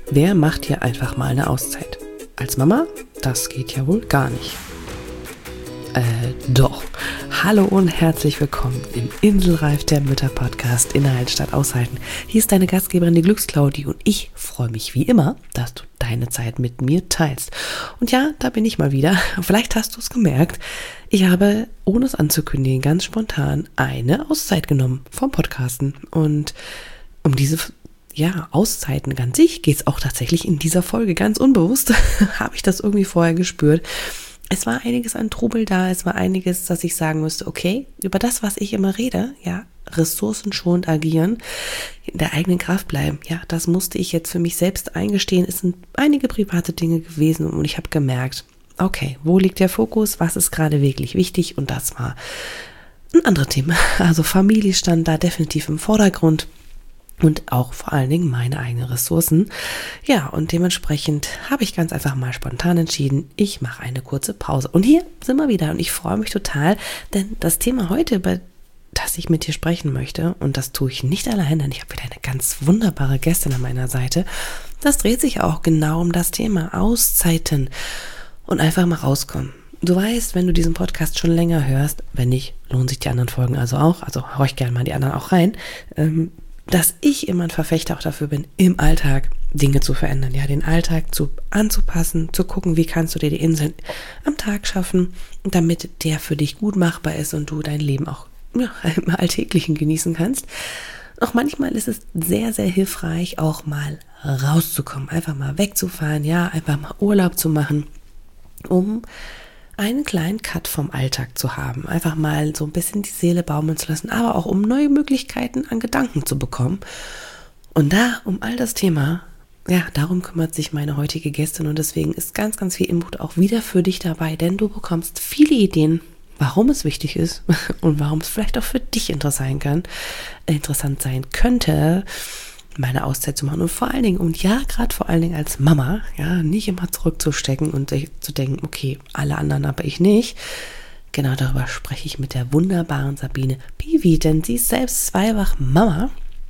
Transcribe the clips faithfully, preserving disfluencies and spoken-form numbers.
Wer macht hier einfach mal eine Auszeit? Als Mama? Das geht ja wohl gar nicht. Äh, doch. Hallo und herzlich willkommen im Inselreif der Mütter-Podcast Inhalt statt Aushalten. Hier ist deine Gastgeberin, die Glücksclaudi, und ich freue mich wie immer, dass du deine Zeit mit mir teilst. Und ja, da bin ich mal wieder. Vielleicht hast du es gemerkt. Ich habe, ohne es anzukündigen, ganz spontan eine Auszeit genommen vom Podcasten. Und um diese ja, Auszeiten an sich geht es auch tatsächlich in dieser Folge ganz unbewusst. Habe ich das irgendwie vorher gespürt. Es war einiges an Trubel da, es war einiges, dass ich sagen musste, okay, über das, was ich immer rede, ja, ressourcenschonend agieren, in der eigenen Kraft bleiben, ja, das musste ich jetzt für mich selbst eingestehen. Es sind einige private Dinge gewesen und ich habe gemerkt, okay, wo liegt der Fokus, was ist gerade wirklich wichtig, und das war ein anderes Thema. Also Familie stand da definitiv im Vordergrund. Und auch vor allen Dingen meine eigenen Ressourcen. Ja, und dementsprechend habe ich ganz einfach mal spontan entschieden, ich mache eine kurze Pause. Und hier sind wir wieder und ich freue mich total, denn das Thema heute, über das ich mit dir sprechen möchte, und das tue ich nicht allein, denn ich habe wieder eine ganz wunderbare Gästin an meiner Seite, das dreht sich auch genau um das Thema Auszeiten und einfach mal rauskommen. Du weißt, wenn du diesen Podcast schon länger hörst, wenn nicht, lohnen sich die anderen Folgen also auch, also horch gerne mal die anderen auch rein, ähm, dass ich immer ein Verfechter auch dafür bin, im Alltag Dinge zu verändern, ja, den Alltag zu anzupassen, zu gucken, wie kannst du dir die Inseln am Tag schaffen, damit der für dich gut machbar ist und du dein Leben auch ja, im Alltäglichen genießen kannst. Auch manchmal ist es sehr, sehr hilfreich, auch mal rauszukommen, einfach mal wegzufahren, ja, einfach mal Urlaub zu machen, um einen kleinen Cut vom Alltag zu haben, einfach mal so ein bisschen die Seele baumeln zu lassen, aber auch um neue Möglichkeiten an Gedanken zu bekommen. Und da, um all das Thema, ja, darum kümmert sich meine heutige Gästin, und deswegen ist ganz, ganz viel Input auch wieder für dich dabei, denn du bekommst viele Ideen, warum es wichtig ist und warum es vielleicht auch für dich interessant sein kann, interessant sein könnte, meine Auszeit zu machen, und vor allen Dingen, und ja, gerade vor allen Dingen als Mama, ja, nicht immer zurückzustecken und zu denken, okay, alle anderen, aber ich nicht. Genau darüber spreche ich mit der wunderbaren Sabine Piwi, denn sie ist selbst zweifach Mama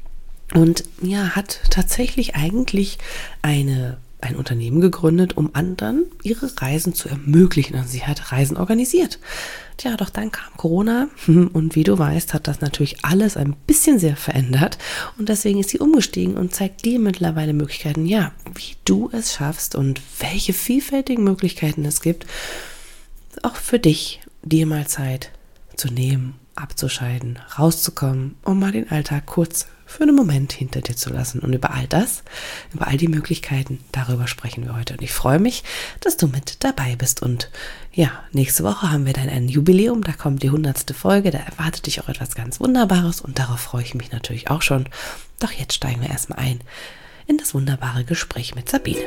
und ja, hat tatsächlich eigentlich eine ein Unternehmen gegründet, um anderen ihre Reisen zu ermöglichen. Und sie hat Reisen organisiert. Tja, doch dann kam Corona und wie du weißt, hat das natürlich alles ein bisschen sehr verändert, und deswegen ist sie umgestiegen und zeigt dir mittlerweile Möglichkeiten, ja, wie du es schaffst und welche vielfältigen Möglichkeiten es gibt, auch für dich, dir mal Zeit zu nehmen, abzuschalten, rauszukommen, um mal den Alltag kurz für einen Moment hinter dir zu lassen. Und über all das, über all die Möglichkeiten, darüber sprechen wir heute. Und ich freue mich, dass du mit dabei bist. Und ja, nächste Woche haben wir dann ein Jubiläum, da kommt die hundertste Folge, da erwartet dich auch etwas ganz Wunderbares, und darauf freue ich mich natürlich auch schon. Doch jetzt steigen wir erstmal ein in das wunderbare Gespräch mit Sabine.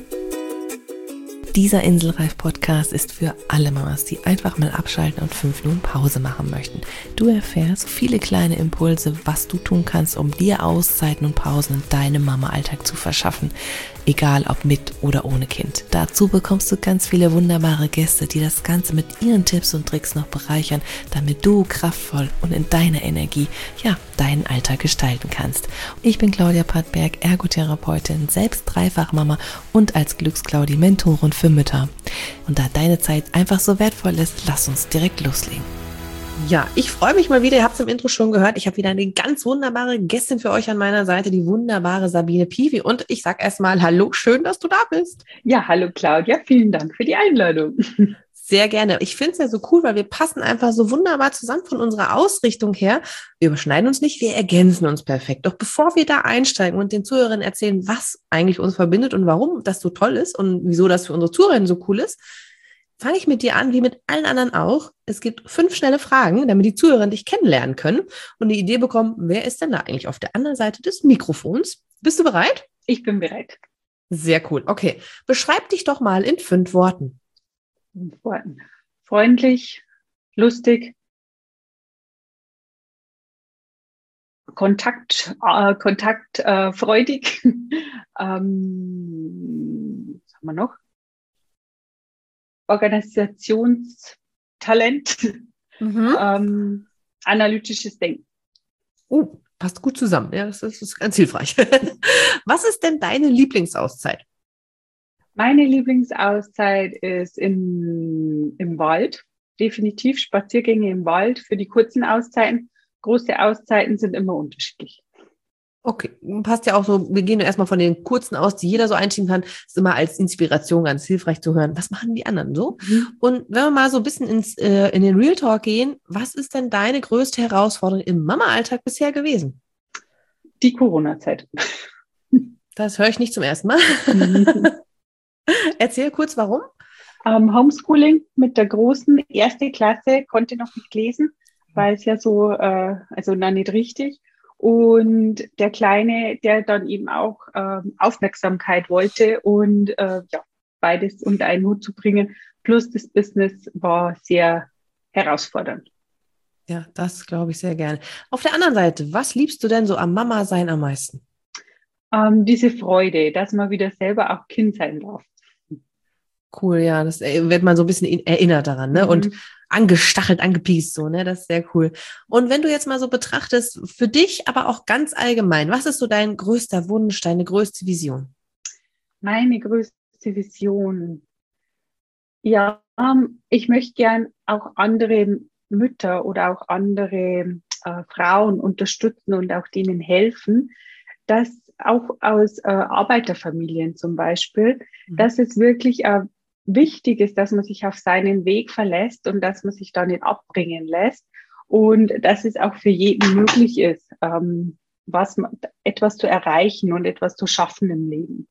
Dieser Inselreif-Podcast ist für alle Mamas, die einfach mal abschalten und fünf Minuten Pause machen möchten. Du erfährst viele kleine Impulse, was du tun kannst, um dir Auszeiten und Pausen in deinem Mama-Alltag zu verschaffen. Egal ob mit oder ohne Kind. Dazu bekommst du ganz viele wunderbare Gäste, die das Ganze mit ihren Tipps und Tricks noch bereichern, damit du kraftvoll und in deiner Energie, ja, deinen Alltag gestalten kannst. Ich bin Claudia Pattberg, Ergotherapeutin, selbst Dreifachmama und als Glücksclaudi Mentorin für Mütter. Und da deine Zeit einfach so wertvoll ist, lass uns direkt loslegen. Ja, ich freue mich mal wieder, ihr habt es im Intro schon gehört, ich habe wieder eine ganz wunderbare Gästin für euch an meiner Seite, die wunderbare Sabine Piwi, und ich sage erstmal hallo, schön, dass du da bist. Ja, hallo Claudia, vielen Dank für die Einladung. Sehr gerne. Ich finde es ja so cool, weil wir passen einfach so wunderbar zusammen von unserer Ausrichtung her. Wir überschneiden uns nicht, wir ergänzen uns perfekt. Doch bevor wir da einsteigen und den Zuhörern erzählen, was eigentlich uns verbindet und warum das so toll ist und wieso das für unsere Zuhörer so cool ist, fange ich mit dir an, wie mit allen anderen auch. Es gibt fünf schnelle Fragen, damit die Zuhörer dich kennenlernen können und eine Idee bekommen, wer ist denn da eigentlich auf der anderen Seite des Mikrofons? Bist du bereit? Ich bin bereit. Sehr cool. Okay, beschreib dich doch mal in fünf Worten. Fünf Worten. Freundlich, lustig, Kontakt, äh, kontaktfreudig. Äh, ähm, was haben wir noch? Organisationstalent, mhm. ähm, analytisches Denken. Oh, passt gut zusammen. Ja, das ist, das ist ganz hilfreich. Was ist denn deine Lieblingsauszeit? Meine Lieblingsauszeit ist im, im Wald. Definitiv Spaziergänge im Wald für die kurzen Auszeiten. Große Auszeiten sind immer unterschiedlich. Okay, passt ja auch so, wir gehen erstmal von den kurzen aus, die jeder so einschieben kann, ist immer als Inspiration ganz hilfreich zu hören, was machen die anderen so? Mhm. Und wenn wir mal so ein bisschen ins, äh, in den Real Talk gehen, was ist denn deine größte Herausforderung im Mama-Alltag bisher gewesen? Die Corona-Zeit. Das höre ich nicht zum ersten Mal. Mhm. Erzähl kurz, warum? Ähm, Homeschooling mit der großen erste Klasse, konnte noch nicht lesen, weil es ja so, äh, also noch nicht richtig. Und der Kleine, der dann eben auch ähm, Aufmerksamkeit wollte und äh, ja, beides unter einen Hut zu bringen, plus das Business war sehr herausfordernd. Ja, das glaube ich sehr gerne. Auf der anderen Seite, was liebst du denn so am Mama-Sein am meisten? Ähm, diese Freude, dass man wieder selber auch Kind sein darf. Cool, ja, das äh, wird man so ein bisschen in, erinnert daran, ne? Mhm. Und angestachelt, angepiest, so, ne? Das ist sehr cool. Und wenn du jetzt mal so betrachtest, für dich, aber auch ganz allgemein, was ist so dein größter Wunsch, deine größte Vision? Meine größte Vision. Ja, ähm, ich möchte gern auch andere Mütter oder auch andere äh, Frauen unterstützen und auch denen helfen, dass auch aus äh, Arbeiterfamilien zum Beispiel, Mhm. dass es wirklich äh, wichtig ist, dass man sich auf seinen Weg verlässt und dass man sich da nicht abbringen lässt und dass es auch für jeden möglich ist, ähm, was man, etwas zu erreichen und etwas zu schaffen im Leben.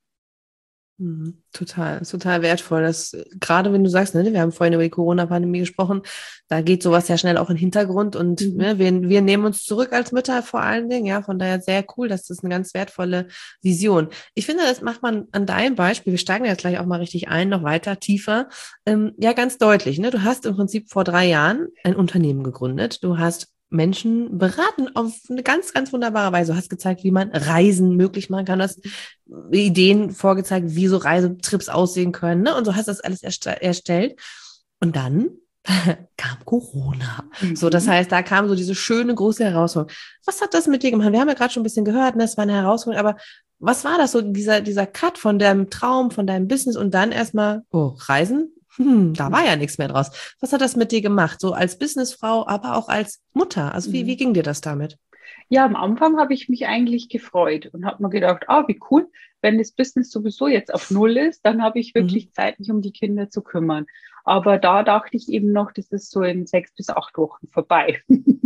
Mhm, total, total wertvoll. Das, gerade wenn du sagst, ne, wir haben vorhin über die Corona-Pandemie gesprochen, da geht sowas ja schnell auch in den Hintergrund und Mhm. ne, wir, wir nehmen uns zurück als Mütter vor allen Dingen, ja, von daher sehr cool, das ist eine ganz wertvolle Vision. Ich finde, das macht man an deinem Beispiel, wir steigen jetzt gleich auch mal richtig ein, noch weiter, tiefer, ähm, ja, ganz deutlich, ne, du hast im Prinzip vor drei Jahren ein Unternehmen gegründet, du hast Menschen beraten auf eine ganz, ganz wunderbare Weise. Du hast gezeigt, wie man Reisen möglich machen kann. Du hast Ideen vorgezeigt, wie so Reisetrips aussehen können. Ne? Und so hast du das alles erst- erstellt. Und dann kam Corona. Mhm. So, das heißt, da kam so diese schöne, große Herausforderung. Was hat das mit dir gemacht? Wir haben ja gerade schon ein bisschen gehört, ne? Das war eine Herausforderung, aber was war das so, dieser, dieser Cut von deinem Traum, von deinem Business und dann erstmal, oh, Reisen? Hm, da war ja nichts mehr draus. Was hat das mit dir gemacht? So als Businessfrau, aber auch als Mutter. Also wie, wie ging dir das damit? Ja, am Anfang habe ich mich eigentlich gefreut und habe mir gedacht, ah, wie cool, wenn das Business sowieso jetzt auf Null ist, dann habe ich wirklich Mhm. Zeit, mich um die Kinder zu kümmern. Aber da dachte ich eben noch, das ist so in sechs bis acht Wochen vorbei.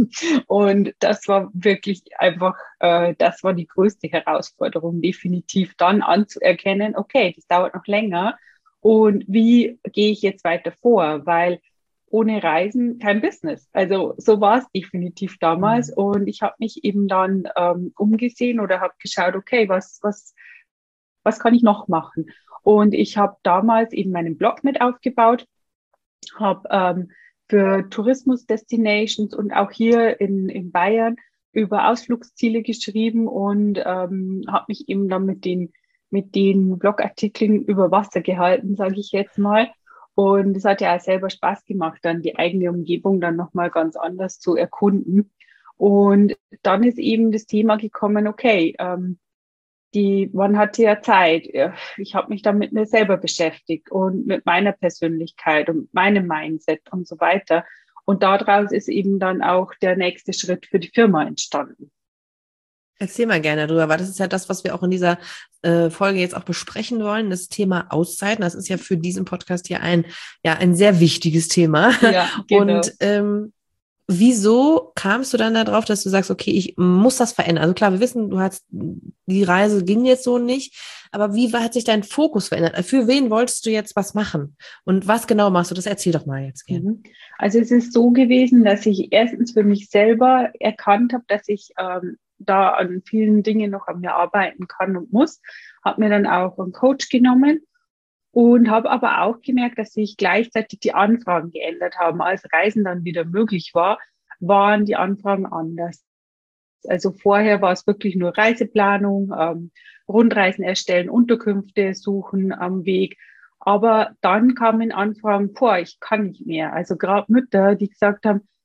Und das war wirklich einfach, äh, das war die größte Herausforderung, definitiv dann anzuerkennen, okay, das dauert noch länger. Und wie gehe ich jetzt weiter vor? Weil ohne Reisen kein Business. Also so war es definitiv damals. Mhm. Und ich habe mich eben dann ähm, umgesehen oder habe geschaut, okay, was, was, was kann ich noch machen? Und ich habe damals eben meinen Blog mit aufgebaut, habe ähm, für Tourismus-Destinations und auch hier in, in Bayern über Ausflugsziele geschrieben und ähm, habe mich eben dann mit den, mit den Blogartikeln über Wasser gehalten, sage ich jetzt mal. Und es hat ja auch selber Spaß gemacht, dann die eigene Umgebung dann nochmal ganz anders zu erkunden. Und dann ist eben das Thema gekommen, okay, ähm, die, man hatte ja Zeit. Ich habe mich dann mit mir selber beschäftigt und mit meiner Persönlichkeit und meinem Mindset und so weiter. Und daraus ist eben dann auch der nächste Schritt für die Firma entstanden. Erzähl mal gerne drüber, weil das ist ja das, was wir auch in dieser äh, Folge jetzt auch besprechen wollen, das Thema Auszeiten. Das ist ja für diesen Podcast hier ein, ja, ein sehr wichtiges Thema. Ja, genau. Und ähm, wieso kamst du dann darauf, dass du sagst, okay, ich muss das verändern? Also klar, wir wissen, du hast, die Reise ging jetzt so nicht, aber wie hat sich dein Fokus verändert? Für wen wolltest du jetzt was machen? Und was genau machst du? Das erzähl doch mal jetzt gerne. Also es ist so gewesen, dass ich erstens für mich selber erkannt habe, dass ich ähm, da an vielen Dingen noch an mir arbeiten kann und muss. Habe mir dann auch einen Coach genommen und habe aber auch gemerkt, dass sich gleichzeitig die Anfragen geändert haben. Als Reisen dann wieder möglich war, waren die Anfragen anders. Also vorher war es wirklich nur Reiseplanung, ähm, Rundreisen erstellen, Unterkünfte suchen am Weg. Aber dann kamen Anfragen, boah, ich kann nicht mehr. Also gerade Mütter, die gesagt haben,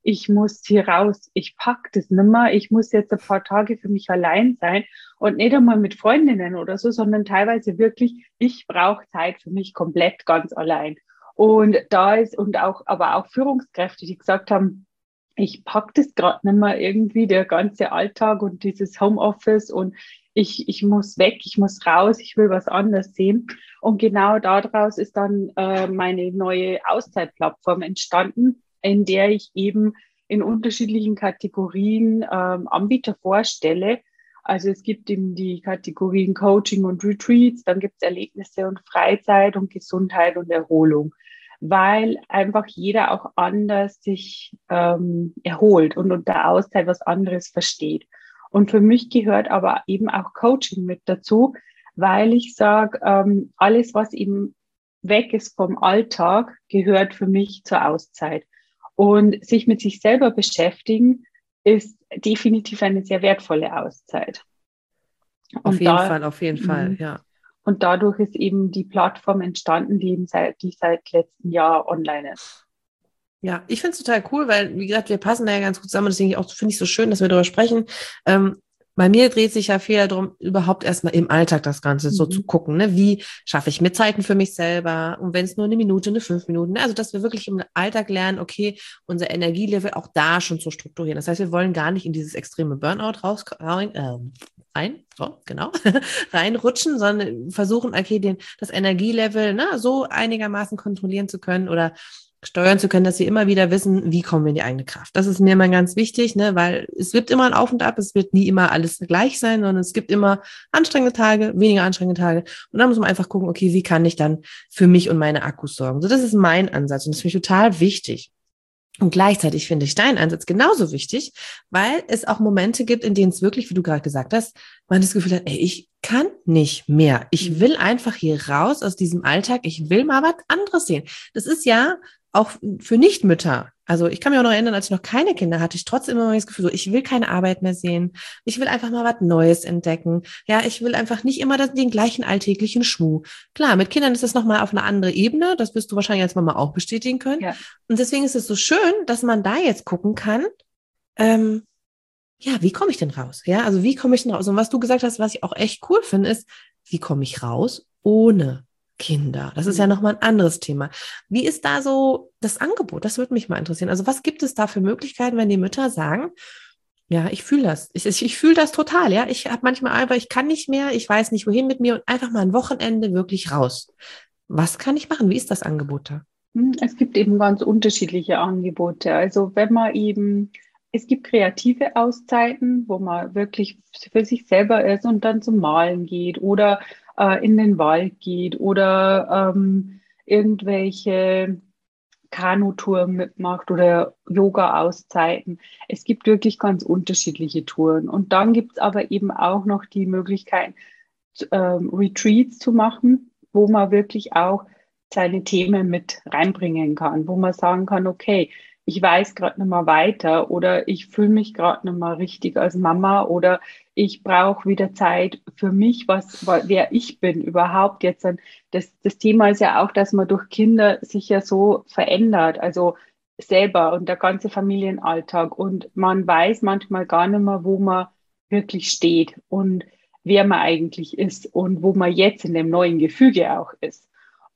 ich muss hier raus, ich pack das nimmer, ich muss jetzt ein paar Tage für mich allein sein und nicht einmal mit Freundinnen oder so, sondern teilweise wirklich, ich brauche Zeit für mich komplett ganz allein. Und da ist, und auch, aber auch Führungskräfte, die gesagt haben, ich pack das gerade nicht mehr irgendwie, der ganze Alltag und dieses Homeoffice und ich, ich muss weg, ich muss raus, ich will was anderes sehen. Und genau daraus ist dann äh, meine neue Auszeitplattform entstanden, in der ich eben in unterschiedlichen Kategorien ähm, Anbieter vorstelle. Also es gibt eben die Kategorien Coaching und Retreats, dann gibt es Erlebnisse und Freizeit und Gesundheit und Erholung, weil einfach jeder auch anders sich ähm, erholt und unter Auszeit was anderes versteht. Und für mich gehört aber eben auch Coaching mit dazu, weil ich sage, ähm, alles, was eben weg ist vom Alltag, gehört für mich zur Auszeit. Und sich mit sich selber beschäftigen, ist definitiv eine sehr wertvolle Auszeit. Auf Und jeden da, Fall, auf jeden Fall, ja. Und dadurch ist eben die Plattform entstanden, die eben seit, die seit letztem Jahr online ist. Ja, ich finde es total cool, weil, wie gesagt, wir passen da ja ganz gut zusammen. Deswegen auch finde ich so schön, dass wir darüber sprechen. Ähm, bei mir dreht sich ja viel darum, überhaupt erstmal im Alltag das Ganze mhm. so zu gucken, ne? Wie schaffe ich mir Zeiten für mich selber? Und wenn es nur eine Minute, eine fünf Minuten, ne? Also, dass wir wirklich im Alltag lernen, okay, unser Energielevel auch da schon zu strukturieren. Das heißt, wir wollen gar nicht in dieses extreme Burnout raus, rein, äh, rein, so, genau, reinrutschen, sondern versuchen, okay, den, das Energielevel, ne, so einigermaßen kontrollieren zu können oder steuern zu können, dass sie immer wieder wissen, wie kommen wir in die eigene Kraft. Das ist mir immer ganz wichtig, ne, weil es wird immer ein Auf und Ab, es wird nie immer alles gleich sein, sondern es gibt immer anstrengende Tage, weniger anstrengende Tage. Und dann muss man einfach gucken, okay, wie kann ich dann für mich und meine Akkus sorgen? So, das ist mein Ansatz und das ist für mich total wichtig. Und gleichzeitig finde ich deinen Ansatz genauso wichtig, weil es auch Momente gibt, in denen es wirklich, wie du gerade gesagt hast, man das Gefühl hat, ey, ich kann nicht mehr. Ich will einfach hier raus aus diesem Alltag. Ich will mal was anderes sehen. Das ist ja auch für Nichtmütter. Also ich kann mich auch noch erinnern, als ich noch keine Kinder hatte, ich trotzdem immer das Gefühl, so, ich will keine Arbeit mehr sehen. Ich will einfach mal was Neues entdecken. Ja, ich will einfach nicht immer den gleichen alltäglichen Schmuh. Klar, mit Kindern ist das nochmal auf eine andere Ebene. Das wirst du wahrscheinlich als Mama auch bestätigen können. Ja. Und deswegen ist es so schön, dass man da jetzt gucken kann, ähm, ja, wie komme ich denn raus? Ja, also wie komme ich denn raus? Und was du gesagt hast, was ich auch echt cool finde, ist, wie komme ich raus ohne Kinder? Das ist ja nochmal ein anderes Thema. Wie ist da so das Angebot? Das würde mich mal interessieren. Also was gibt es da für Möglichkeiten, wenn die Mütter sagen, ja, ich fühle das. Ich, ich, ich fühle das total, ja. Ich habe manchmal einfach, ich kann nicht mehr, ich weiß nicht, wohin mit mir und einfach mal ein Wochenende wirklich raus. Was kann ich machen? Wie ist das Angebot da? Es gibt eben ganz unterschiedliche Angebote. Also wenn man eben, es gibt kreative Auszeiten, wo man wirklich für sich selber ist und dann zum Malen geht oder äh, in den Wald geht oder ähm, irgendwelche Kanutouren mitmacht oder Yoga-Auszeiten. Es gibt wirklich ganz unterschiedliche Touren. Und dann gibt es aber eben auch noch die Möglichkeit, ähm, Retreats zu machen, wo man wirklich auch seine Themen mit reinbringen kann, wo man sagen kann, okay, ich weiß gerade nicht mehr weiter oder ich fühle mich gerade nicht mehr richtig als Mama oder ich brauche wieder Zeit für mich, was, wer ich bin überhaupt jetzt. Das, das Thema ist ja auch, dass man durch Kinder sich ja so verändert, also selber und der ganze Familienalltag und man weiß manchmal gar nicht mehr, wo man wirklich steht und wer man eigentlich ist und wo man jetzt in dem neuen Gefüge auch ist.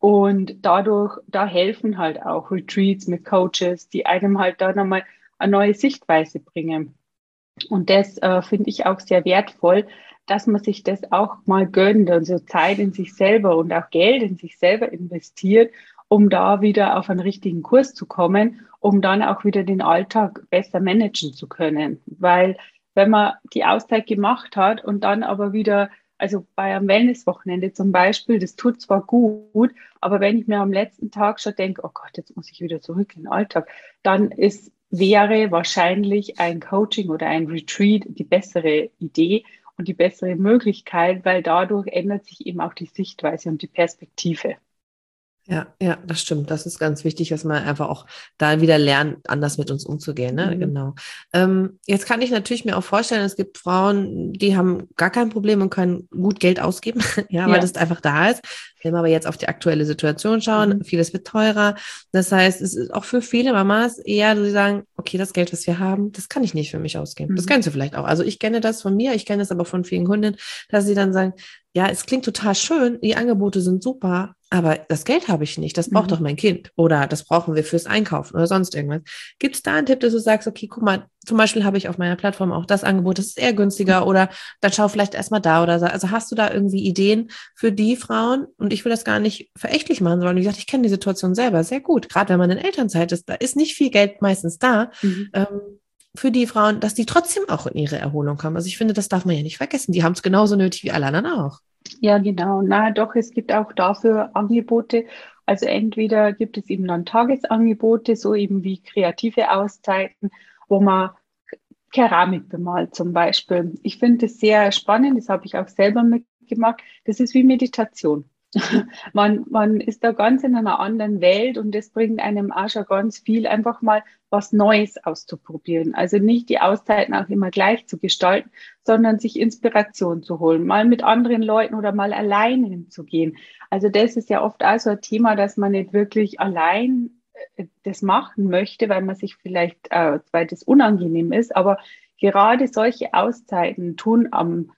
Und dadurch, da helfen halt auch Retreats mit Coaches, die einem halt da nochmal eine neue Sichtweise bringen. Und das äh, finde ich auch sehr wertvoll, dass man sich das auch mal gönnt und so Zeit in sich selber und auch Geld in sich selber investiert, um da wieder auf einen richtigen Kurs zu kommen, um dann auch wieder den Alltag besser managen zu können. Weil wenn man die Auszeit gemacht hat und dann aber wieder, also bei einem Wellnesswochenende zum Beispiel, das tut zwar gut, aber wenn ich mir am letzten Tag schon denke, oh Gott, jetzt muss ich wieder zurück in den Alltag, dann ist, wäre wahrscheinlich ein Coaching oder ein Retreat die bessere Idee und die bessere Möglichkeit, weil dadurch ändert sich eben auch die Sichtweise und die Perspektive. Ja, ja, das stimmt. Das ist ganz wichtig, dass man einfach auch da wieder lernt, anders mit uns umzugehen, ne? Mhm. Genau. Ähm, jetzt kann ich natürlich mir auch vorstellen, es gibt Frauen, die haben gar kein Problem und können gut Geld ausgeben, ja, weil Ja. das einfach da ist. Wenn wir aber jetzt auf die aktuelle Situation schauen, Mhm. vieles wird teurer. Das heißt, es ist auch für viele Mamas eher, so, die sagen, okay, das Geld, was wir haben, das kann ich nicht für mich ausgeben. Das Mhm. kennst du vielleicht auch. Also ich kenne das von mir, ich kenne es aber von vielen Kundinnen, dass sie dann sagen, ja, es klingt total schön, die Angebote sind super, aber das Geld habe ich nicht, das braucht doch Mhm. mein Kind oder das brauchen wir fürs Einkaufen oder sonst irgendwas. Gibt es da einen Tipp, dass du sagst, okay, guck mal, zum Beispiel habe ich auf meiner Plattform auch das Angebot, das ist eher günstiger oder dann schau vielleicht erstmal da oder so. Also hast du da irgendwie Ideen für die Frauen? Und ich will das gar nicht verächtlich machen, sondern wie gesagt, ich kenne die Situation selber sehr gut. Gerade wenn man in Elternzeit ist, da ist nicht viel Geld meistens da. Mhm. Ähm, für die Frauen, dass die trotzdem auch in ihre Erholung kommen. Also ich finde, das darf man ja nicht vergessen. Die haben es genauso nötig wie alle anderen auch. Ja, genau. Na, doch, es gibt auch dafür Angebote. Also entweder gibt es eben dann Tagesangebote, so eben wie kreative Auszeiten, wo man Keramik bemalt zum Beispiel. Ich finde das sehr spannend, das habe ich auch selber mitgemacht. Das ist wie Meditation. Man, man ist da ganz in einer anderen Welt und das bringt einem auch schon ganz viel, einfach mal was Neues auszuprobieren. Also nicht die Auszeiten auch immer gleich zu gestalten, sondern sich Inspiration zu holen, mal mit anderen Leuten oder mal allein hinzugehen. Also das ist ja oft auch so ein Thema, dass man nicht wirklich allein äh, das machen möchte, weil man sich vielleicht, äh, weil das unangenehm ist, aber gerade solche Auszeiten tun am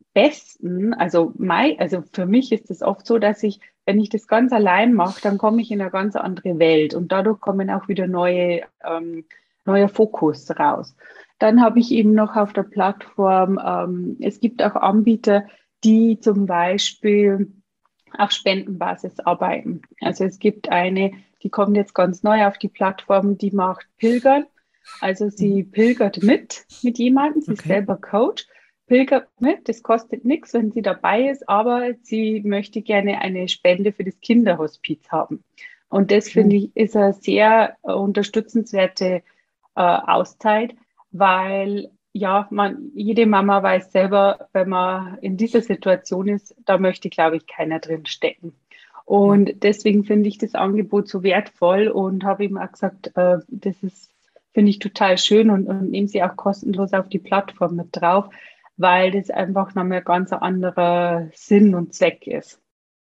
besten, also mein, also für mich ist es oft so, dass ich, wenn ich das ganz allein mache, dann komme ich in eine ganz andere Welt und dadurch kommen auch wieder neue, ähm, neuer Fokus raus. Dann habe ich eben noch auf der Plattform, ähm, es gibt auch Anbieter, die zum Beispiel auf Spendenbasis arbeiten. Also es gibt eine, die kommt jetzt ganz neu auf die Plattform, die macht Pilgern. Also sie Mhm. pilgert mit mit jemandem, sie ist Okay. selber Coach, pilgert mit, das kostet nichts, wenn sie dabei ist, aber sie möchte gerne eine Spende für das Kinderhospiz haben. Und das finde Schön. ich ist eine sehr äh, unterstützenswerte äh, Auszeit, weil ja, man, jede Mama weiß selber, wenn man in dieser Situation ist, da möchte, glaube ich, keiner drin stecken. Ja. Und deswegen finde ich das Angebot so wertvoll und habe ihm auch gesagt, äh, das ist, finde ich total schön und, und nehme sie auch kostenlos auf die Plattform mit drauf, weil das einfach nochmal ein ganz anderer Sinn und Zweck ist.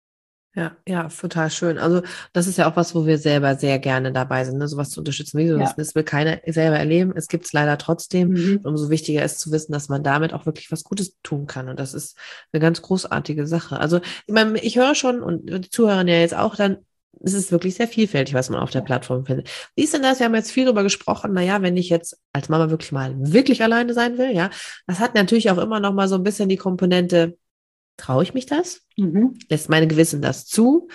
Ja, ja, total schön. Also das ist ja auch was, wo wir selber sehr gerne dabei sind, ne? Sowas zu unterstützen. Wie du das, Ja. das will keiner selber erleben. Es gibt es leider trotzdem. Mhm. Umso wichtiger ist zu wissen, dass man damit auch wirklich was Gutes tun kann. Und das ist eine ganz großartige Sache. Also ich meine, ich höre schon und die Zuhörer ja jetzt auch dann, es ist wirklich sehr vielfältig, was man auf der Ja. Plattform findet. Wie ist denn das? Wir haben jetzt viel darüber gesprochen. Naja, wenn ich jetzt als Mama wirklich mal wirklich alleine sein will, ja, das hat natürlich auch immer noch mal so ein bisschen die Komponente, traue ich mich das? Mhm. Lässt meine Gewissen das zu?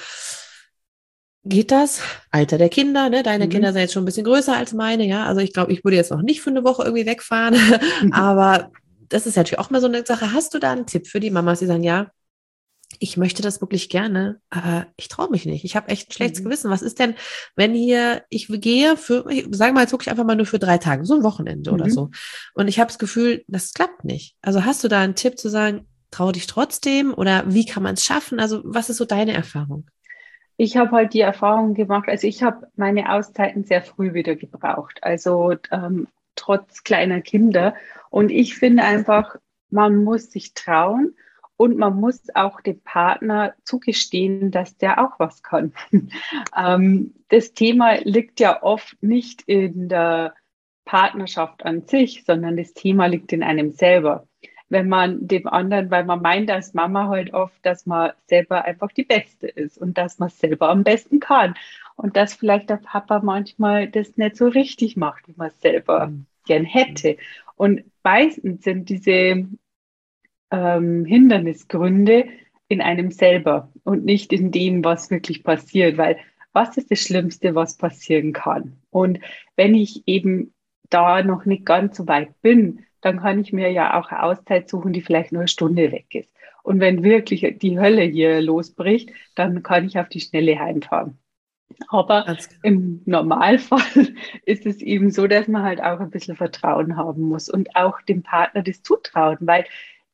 Geht das? Alter der Kinder, ne? Deine Kinder Mhm. sind jetzt schon ein bisschen größer als meine, ja. Also ich glaube, ich würde jetzt noch nicht für eine Woche irgendwie wegfahren. Aber das ist natürlich auch mal so eine Sache. Hast du da einen Tipp für die Mamas, die sagen, ja, ich möchte das wirklich gerne, aber ich traue mich nicht. Ich habe echt ein schlechtes Mhm. Gewissen. Was ist denn, wenn hier, ich gehe für, ich sage mal jetzt wirklich einfach mal nur für drei Tage, so ein Wochenende oder so. Mhm. Und ich habe das Gefühl, das klappt nicht. Also hast du da einen Tipp zu sagen, trau dich trotzdem oder wie kann man es schaffen? Also was ist so deine Erfahrung? Ich habe halt die Erfahrung gemacht, also ich habe meine Auszeiten sehr früh wieder gebraucht, also ähm, trotz kleiner Kinder. Und ich finde einfach, man muss sich trauen und man muss auch dem Partner zugestehen, dass der auch was kann. ähm, das Thema liegt ja oft nicht in der Partnerschaft an sich, sondern das Thema liegt in einem selber. Wenn man dem anderen, weil man meint als Mama halt oft, dass man selber einfach die Beste ist und dass man es selber am besten kann. Und dass vielleicht der Papa manchmal das nicht so richtig macht, wie man es selber Hm. gern hätte. Und meistens sind diese ähm, Hindernisgründe in einem selber und nicht in dem, was wirklich passiert, weil was ist das Schlimmste, was passieren kann? Und wenn ich eben da noch nicht ganz so weit bin, dann kann ich mir ja auch eine Auszeit suchen, die vielleicht nur eine Stunde weg ist. Und wenn wirklich die Hölle hier losbricht, dann kann ich auf die Schnelle heimfahren. Aber Ganz genau. im Normalfall ist es eben so, dass man halt auch ein bisschen Vertrauen haben muss und auch dem Partner das zutrauen, weil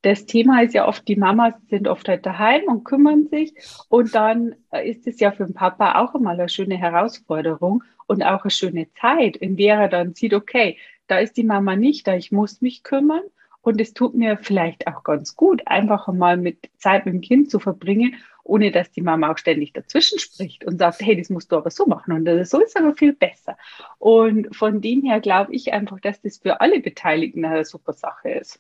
das Thema ist ja oft, die Mamas sind oft halt daheim und kümmern sich. Und dann ist es ja für den Papa auch immer eine schöne Herausforderung und auch eine schöne Zeit, in der er dann sieht, okay, da ist die Mama nicht da, ich muss mich kümmern. Und es tut mir vielleicht auch ganz gut, einfach mal mit Zeit mit dem Kind zu verbringen, ohne dass die Mama auch ständig dazwischen spricht und sagt, hey, das musst du aber so machen. Und das, so ist aber viel besser. Und von dem her glaube ich einfach, dass das für alle Beteiligten eine super Sache ist.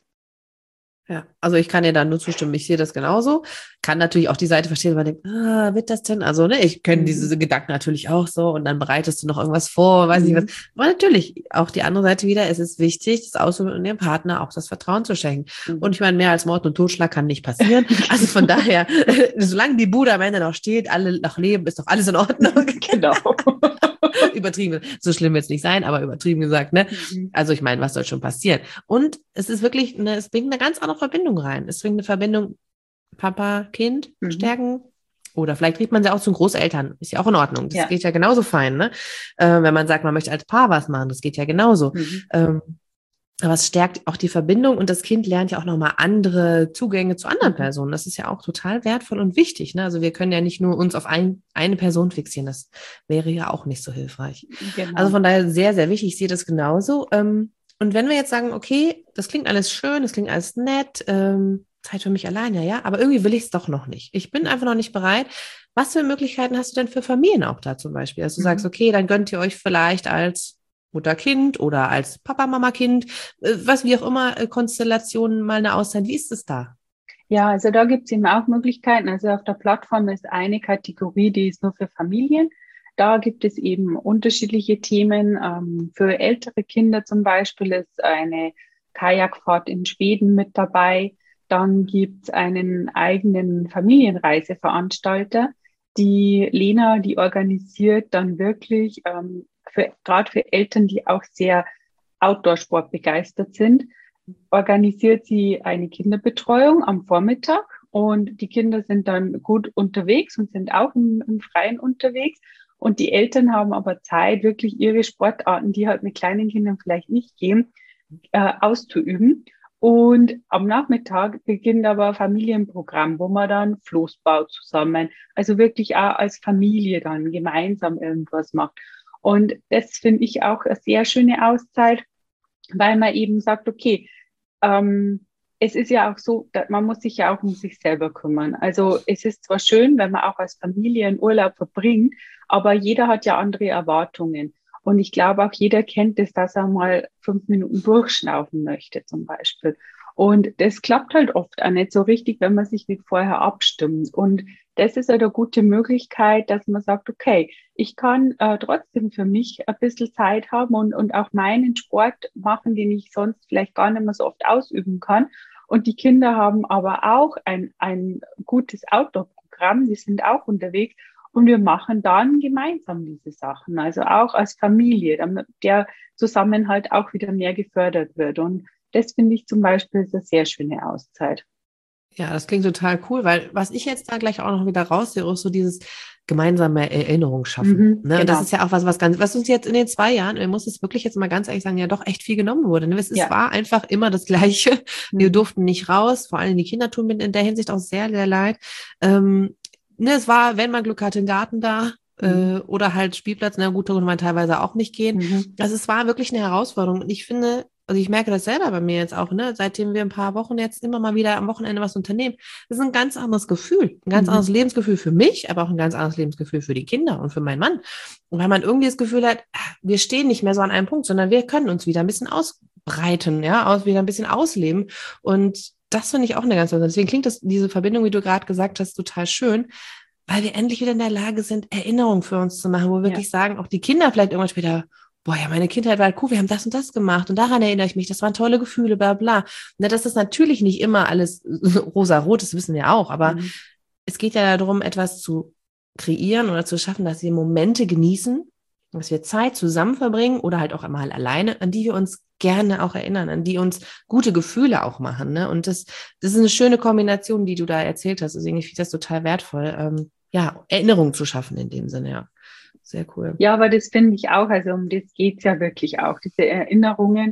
Ja, also ich kann dir da nur zustimmen. Ich sehe das genauso. Kann natürlich auch die Seite verstehen, wenn man denkt, ah, wird das denn? Also, ne, ich kenne mhm. diese Gedanken natürlich auch so und dann bereitest du noch irgendwas vor, weiß mhm. nicht was. Aber natürlich, auch die andere Seite wieder, es ist wichtig, das Ausüben und dem Partner auch das Vertrauen zu schenken. Mhm. Und ich meine, mehr als Mord und Totschlag kann nicht passieren. Also von daher, solange die Bude am Ende noch steht, alle noch leben, ist doch alles in Ordnung. Genau. Übertrieben, so schlimm wird es nicht sein, aber übertrieben gesagt, ne? Mhm. Also ich meine, was soll schon passieren? Und es ist wirklich, eine, es bringt eine ganz andere Verbindung rein. Es bringt eine Verbindung Papa, Kind, mhm. stärken. Oder vielleicht kriegt man sie auch zu Großeltern. Ist ja auch in Ordnung. Das ja. geht ja genauso fein, ne? Äh, wenn man sagt, man möchte als Paar was machen, das geht ja genauso. Mhm. Ähm, aber es stärkt auch die Verbindung und das Kind lernt ja auch nochmal andere Zugänge zu anderen Personen. Das ist ja auch total wertvoll und wichtig, ne? Also wir können ja nicht nur uns auf ein, eine Person fixieren. Das wäre ja auch nicht so hilfreich. Genau. Also von daher sehr, sehr wichtig. Ich sehe das genauso. Und wenn wir jetzt sagen, okay, das klingt alles schön, das klingt alles nett, Zeit für mich alleine, ja, aber irgendwie will ich es doch noch nicht. Ich bin einfach noch nicht bereit. Was für Möglichkeiten hast du denn für Familien auch da zum Beispiel? Dass du mhm. sagst, okay, dann gönnt ihr euch vielleicht als Mutter-Kind oder als Papa-Mama-Kind, was wie auch immer, Konstellationen mal eine Auszeit. Wie ist es da? Ja, also da gibt es eben auch Möglichkeiten. Also auf der Plattform ist eine Kategorie, die ist nur für Familien. Da gibt es eben unterschiedliche Themen. Ähm, für ältere Kinder zum Beispiel ist eine Kajakfahrt in Schweden mit dabei. Dann gibt es einen eigenen Familienreiseveranstalter. Die Lena, die organisiert dann wirklich, ähm, für, gerade für Eltern, die auch sehr Outdoor-Sport begeistert sind, organisiert sie eine Kinderbetreuung am Vormittag und die Kinder sind dann gut unterwegs und sind auch im, im Freien unterwegs. Und die Eltern haben aber Zeit, wirklich ihre Sportarten, die halt mit kleinen Kindern vielleicht nicht gehen, äh, auszuüben. Und am Nachmittag beginnt aber ein Familienprogramm, wo man dann Floß baut zusammen. Also wirklich auch als Familie dann gemeinsam irgendwas macht. Und das finde ich auch eine sehr schöne Auszeit, weil man eben sagt, okay, ähm, es ist ja auch so, man muss sich ja auch um sich selber kümmern. Also es ist zwar schön, wenn man auch als Familie einen Urlaub verbringt, aber jeder hat ja andere Erwartungen. Und ich glaube auch jeder kennt es, dass er mal fünf Minuten durchschnaufen möchte zum Beispiel. Und das klappt halt oft auch nicht so richtig, wenn man sich nicht vorher abstimmt. Und das ist halt eine gute Möglichkeit, dass man sagt, okay, ich kann äh, trotzdem für mich ein bisschen Zeit haben und, und auch meinen Sport machen, den ich sonst vielleicht gar nicht mehr so oft ausüben kann. Und die Kinder haben aber auch ein, ein gutes Outdoor-Programm, die sind auch unterwegs. Und wir machen dann gemeinsam diese Sachen, also auch als Familie, damit der Zusammenhalt auch wieder mehr gefördert wird. Und das finde ich zum Beispiel ist eine sehr schöne Auszeit. Ja, das klingt total cool, weil was ich jetzt da gleich auch noch wieder raussehe, ist so dieses gemeinsame Erinnerung schaffen. Mhm, ne? Genau. Das ist ja auch was, was ganz, was uns jetzt in den zwei Jahren, wir muss es wirklich jetzt mal ganz ehrlich sagen, ja doch echt viel genommen wurde. Ne? Es ist, ja. war einfach immer das Gleiche. Mhm. Wir durften nicht raus, vor allem die Kinder tun mir in der Hinsicht auch sehr, sehr leid. Ähm, ne, es war, wenn man Glück hatte, ein Garten da. Mhm. Äh, oder halt Spielplatz, na gut, da konnte man teilweise auch nicht gehen. Mhm. Also es war wirklich eine Herausforderung. Und ich finde, also ich merke das selber bei mir jetzt auch, ne, seitdem wir ein paar Wochen jetzt immer mal wieder am Wochenende was unternehmen. Das ist ein ganz anderes Gefühl, ein ganz mhm. anderes Lebensgefühl für mich, aber auch ein ganz anderes Lebensgefühl für die Kinder und für meinen Mann. Und weil man irgendwie das Gefühl hat, wir stehen nicht mehr so an einem Punkt, sondern wir können uns wieder ein bisschen ausbreiten, ja, aus, wieder ein bisschen ausleben. Und das finde ich auch eine ganz andere. Deswegen klingt das, diese Verbindung, wie du gerade gesagt hast, total schön, weil wir endlich wieder in der Lage sind, Erinnerungen für uns zu machen, wo wir wirklich ja. sagen, auch die Kinder vielleicht irgendwann später, boah, ja, meine Kindheit war halt cool, wir haben das und das gemacht und daran erinnere ich mich, das waren tolle Gefühle, bla bla. Na, das ist natürlich nicht immer alles rosa-rot, das wissen wir auch, aber mhm. es geht ja darum, etwas zu kreieren oder zu schaffen, dass wir Momente genießen, dass wir Zeit zusammen verbringen oder halt auch einmal alleine, an die wir uns gerne auch erinnern, an die uns gute Gefühle auch machen. Ne? Und das, das ist eine schöne Kombination, die du da erzählt hast. Deswegen finde ich das total wertvoll, ähm, ja, Erinnerungen zu schaffen in dem Sinne, ja. Sehr cool. Ja, aber das finde ich auch, also um das geht's ja wirklich auch, diese Erinnerungen.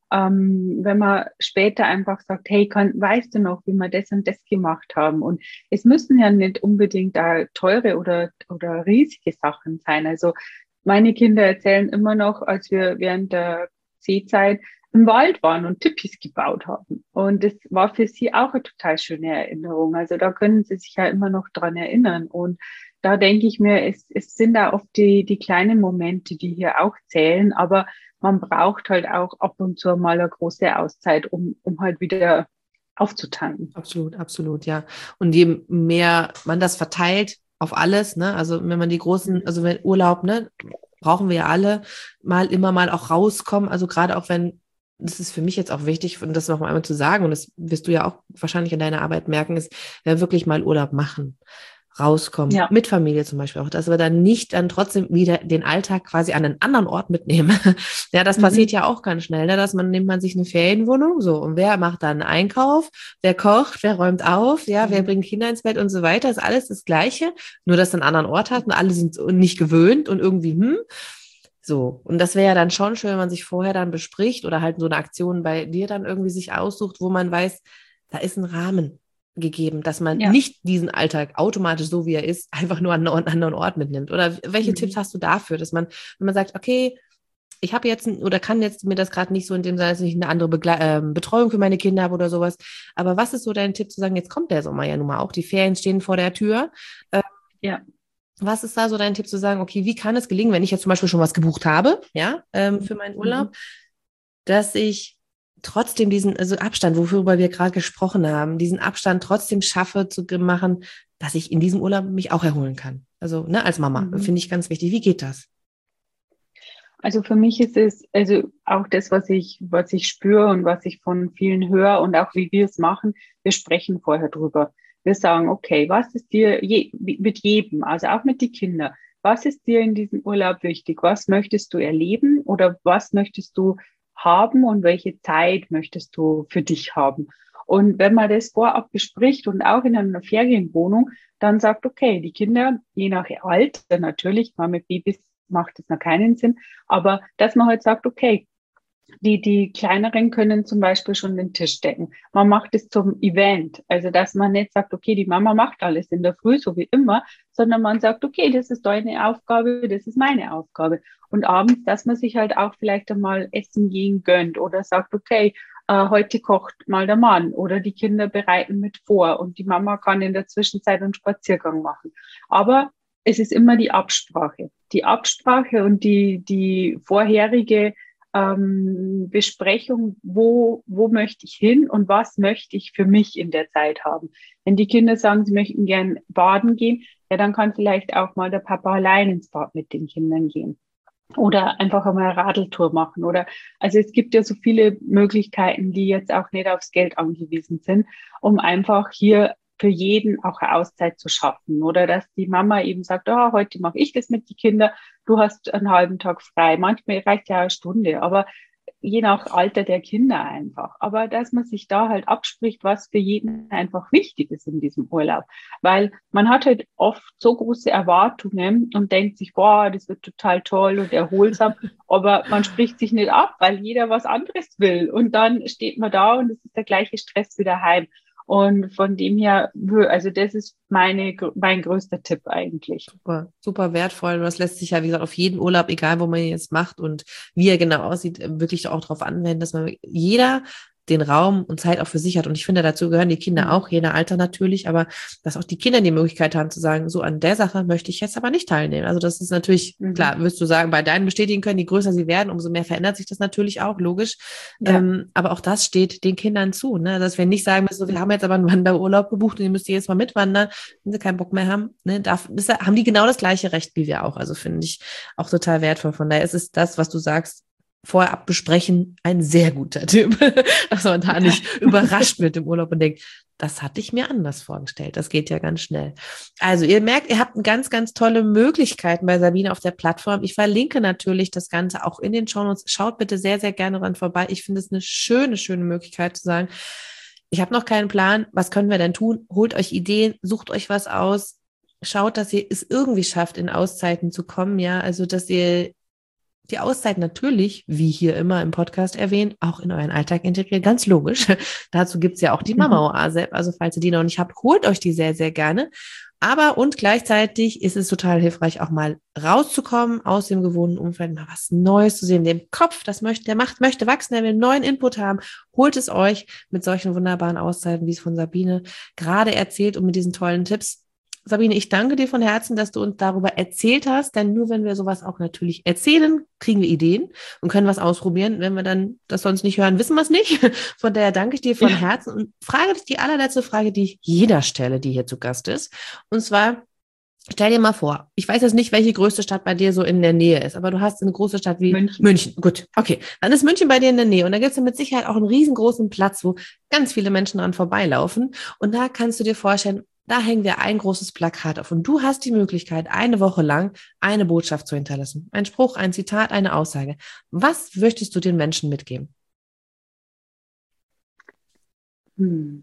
ähm, wenn man später einfach sagt, hey, kann, weißt du noch, wie wir das und das gemacht haben? Und es müssen ja nicht unbedingt da teure oder, oder riesige Sachen sein. Also meine Kinder erzählen immer noch, als wir während der Seezeit im Wald waren und Tipis gebaut haben. Und das war für sie auch eine total schöne Erinnerung. Also da können sie sich ja immer noch dran erinnern. Und da denke ich mir, es, es sind da oft die, die kleinen Momente, die hier auch zählen, aber man braucht halt auch ab und zu mal eine große Auszeit, um, um halt wieder aufzutanken. Absolut, absolut, ja. Und je mehr man das verteilt auf alles, ne, also wenn man die großen, also wenn Urlaub, ne, brauchen wir ja alle mal immer mal auch rauskommen, also gerade auch wenn, das ist für mich jetzt auch wichtig, und das noch einmal zu sagen, und das wirst du ja auch wahrscheinlich in deiner Arbeit merken, ist, wenn wir wirklich mal Urlaub machen, rauskommen, Ja. mit Familie zum Beispiel auch, dass wir dann nicht dann trotzdem wieder den Alltag quasi an einen anderen Ort mitnehmen. Ja, das Mhm. passiert ja auch ganz schnell, ne? Dass man, nimmt man sich eine Ferienwohnung, so, und wer macht dann einen Einkauf, wer kocht, wer räumt auf, ja, Mhm. wer bringt Kinder ins Bett und so weiter, ist alles das Gleiche, nur dass es einen anderen Ort hat und alle sind nicht gewöhnt und irgendwie, hm, so. Und das wäre ja dann schon schön, wenn man sich vorher dann bespricht oder halt so eine Aktion bei dir dann irgendwie sich aussucht, wo man weiß, da ist ein Rahmen gegeben, dass man Ja. nicht diesen Alltag automatisch so, wie er ist, einfach nur an einen anderen Ort mitnimmt. Oder welche Mhm. Tipps hast du dafür, dass man, wenn man sagt, okay, ich habe jetzt oder kann jetzt mir das gerade nicht so in dem Sinne, dass ich eine andere Begle äh, Betreuung für meine Kinder habe oder sowas. Aber was ist so dein Tipp zu sagen, jetzt kommt der Sommer ja nun mal auch, die Ferien stehen vor der Tür. Äh, Ja. Was ist da so dein Tipp zu sagen, okay, wie kann es gelingen, wenn ich jetzt zum Beispiel schon was gebucht habe, ja, ähm, für meinen Urlaub, dass ich trotzdem diesen, also Abstand, worüber wir gerade gesprochen haben, diesen Abstand trotzdem schaffe zu machen, dass ich in diesem Urlaub mich auch erholen kann. Also, ne, als Mama, Mhm. finde ich ganz wichtig. Wie geht das? Also für mich ist es, also auch das, was ich, was ich spüre und was ich von vielen höre und auch wie wir es machen, wir sprechen vorher drüber. Wir sagen, okay, was ist dir je, mit jedem, also auch mit den Kindern, was ist dir in diesem Urlaub wichtig? Was möchtest du erleben oder was möchtest du haben und welche Zeit möchtest du für dich haben? Und wenn man das vorab bespricht und auch in einer Ferienwohnung, dann sagt, okay, die Kinder, je nach Alter natürlich, mal mit Babys macht es noch keinen Sinn, aber dass man halt sagt, okay, die, die Kleineren können zum Beispiel schon den Tisch decken. Man macht es zum Event. Also, dass man nicht sagt, okay, die Mama macht alles in der Früh, so wie immer, sondern man sagt, okay, das ist deine Aufgabe, das ist meine Aufgabe. Und abends, dass man sich halt auch vielleicht einmal essen gehen gönnt oder sagt, okay, äh, heute kocht mal der Mann oder die Kinder bereiten mit vor und die Mama kann in der Zwischenzeit einen Spaziergang machen. Aber es ist immer die Absprache. Die Absprache und die, die vorherige ähm, Besprechung, wo, wo möchte ich hin und was möchte ich für mich in der Zeit haben. Wenn die Kinder sagen, sie möchten gern baden gehen, ja, dann kann vielleicht auch mal der Papa allein ins Bad mit den Kindern gehen. Oder einfach einmal eine Radeltour machen. Oder, also es gibt ja so viele Möglichkeiten, die jetzt auch nicht aufs Geld angewiesen sind, um einfach hier für jeden auch eine Auszeit zu schaffen. Oder dass die Mama eben sagt, oh, heute mache ich das mit den Kindern, du hast einen halben Tag frei. Manchmal reicht ja eine Stunde, aber je nach Alter der Kinder einfach. Aber dass man sich da halt abspricht, was für jeden einfach wichtig ist in diesem Urlaub. Weil man hat halt oft so große Erwartungen und denkt sich, boah, das wird total toll und erholsam. Aber man spricht sich nicht ab, weil jeder was anderes will. Und dann steht man da und es ist der gleiche Stress wie daheim. Und von dem her, also das ist meine, mein größter Tipp eigentlich. Super, super wertvoll. Und das lässt sich ja, wie gesagt, auf jeden Urlaub, egal wo man ihn jetzt macht und wie er genau aussieht, wirklich auch darauf anwenden, dass man jeder den Raum und Zeit auch für sich hat. Und ich finde, dazu gehören die Kinder Mhm. auch, je nach Alter natürlich, aber dass auch die Kinder die Möglichkeit haben zu sagen, so an der Sache möchte ich jetzt aber nicht teilnehmen. Also das ist natürlich, Mhm. klar, wirst du sagen, bei deinen bestätigen können, je größer sie werden, umso mehr verändert sich das natürlich auch, logisch. Ja. Ähm, aber auch das steht den Kindern zu, ne? Dass wir nicht sagen müssen, so, wir haben jetzt aber einen Wanderurlaub gebucht und ihr müsst jetzt mal mitwandern, wenn sie keinen Bock mehr haben, ne? Darf, ist, haben die genau das gleiche Recht wie wir auch. Also finde ich auch total wertvoll. Von daher ist es das, was du sagst, vorab besprechen, ein sehr guter Tipp, dass man da nicht überrascht wird im Urlaub und denkt, das hatte ich mir anders vorgestellt. Das geht ja ganz schnell. Also ihr merkt, ihr habt ganz, ganz tolle Möglichkeiten bei Sabine auf der Plattform. Ich verlinke natürlich das Ganze auch in den Shownotes. Schaut bitte sehr, sehr gerne dran vorbei. Ich finde es eine schöne, schöne Möglichkeit zu sagen, ich habe noch keinen Plan. Was können wir denn tun? Holt euch Ideen, sucht euch was aus. Schaut, dass ihr es irgendwie schafft, in Auszeiten zu kommen. Ja, also, dass ihr die Auszeit natürlich, wie hier immer im Podcast erwähnt, auch in euren Alltag integriert. Ganz logisch. Dazu gibt es ja auch die Mama-Oase. Also falls ihr die noch nicht habt, holt euch die sehr, sehr gerne. Aber und gleichzeitig ist es total hilfreich, auch mal rauszukommen aus dem gewohnten Umfeld, mal was Neues zu sehen. Dem Kopf, das möchte, der macht, möchte wachsen, der will neuen Input haben. Holt es euch mit solchen wunderbaren Auszeiten, wie es von Sabine gerade erzählt und mit diesen tollen Tipps. Sabine, ich danke dir von Herzen, dass du uns darüber erzählt hast, denn nur wenn wir sowas auch natürlich erzählen, kriegen wir Ideen und können was ausprobieren. Wenn wir dann das sonst nicht hören, wissen wir es nicht. Von daher danke ich dir von ja. Herzen und frage dich die allerletzte Frage, die ich jeder stelle, die hier zu Gast ist. Und zwar, stell dir mal vor, ich weiß jetzt nicht, welche größte Stadt bei dir so in der Nähe ist, aber du hast eine große Stadt wie München. München. Gut, okay. Dann ist München bei dir in der Nähe und da gibt es ja mit Sicherheit auch einen riesengroßen Platz, wo ganz viele Menschen dran vorbeilaufen. Und da kannst du dir vorstellen, da hängen wir ein großes Plakat auf und du hast die Möglichkeit, eine Woche lang eine Botschaft zu hinterlassen. Ein Spruch, ein Zitat, eine Aussage. Was möchtest du den Menschen mitgeben? Hm.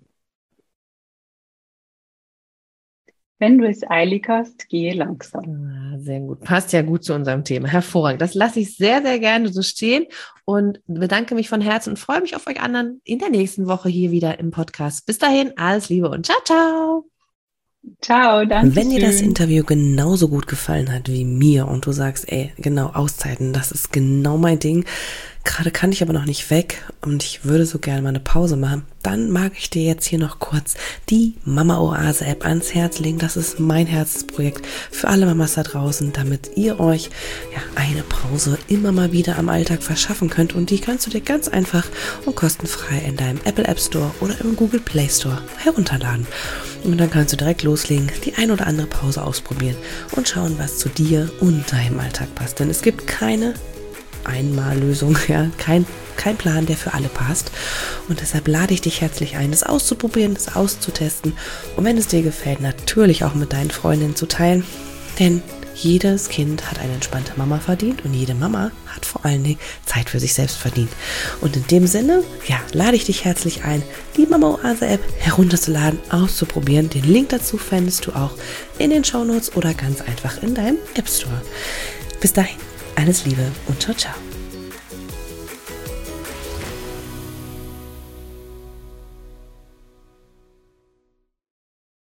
Wenn du es eilig hast, gehe langsam. Ah, sehr gut. Passt ja gut zu unserem Thema. Hervorragend. Das lasse ich sehr, sehr gerne so stehen und bedanke mich von Herzen und freue mich auf euch anderen in der nächsten Woche hier wieder im Podcast. Bis dahin, alles Liebe und ciao, ciao. Ciao, danke. Wenn dir das Interview genauso gut gefallen hat wie mir und du sagst, ey, genau, Auszeiten, das ist genau mein Ding, gerade kann ich aber noch nicht weg und ich würde so gerne mal eine Pause machen, dann mag ich dir jetzt hier noch kurz die Mama-Oase-App ans Herz legen. Das ist mein Herzensprojekt für alle Mamas da draußen, damit ihr euch ja eine Pause immer mal wieder am Alltag verschaffen könnt und die kannst du dir ganz einfach und kostenfrei in deinem Apple App Store oder im Google Play Store herunterladen. Und dann kannst du direkt loslegen, die ein oder andere Pause ausprobieren und schauen, was zu dir und deinem Alltag passt. Denn es gibt keine Einmallösung, ja, kein, kein Plan, der für alle passt. Und deshalb lade ich dich herzlich ein, das auszuprobieren, das auszutesten. Und wenn es dir gefällt, natürlich auch mit deinen Freundinnen zu teilen. Denn jedes Kind hat eine entspannte Mama verdient und jede Mama hat vor allen Dingen Zeit für sich selbst verdient. Und in dem Sinne, ja, lade ich dich herzlich ein, die Mama-Oase-App herunterzuladen, auszuprobieren. Den Link dazu findest du auch in den Shownotes oder ganz einfach in deinem App Store. Bis dahin, alles Liebe und ciao, ciao.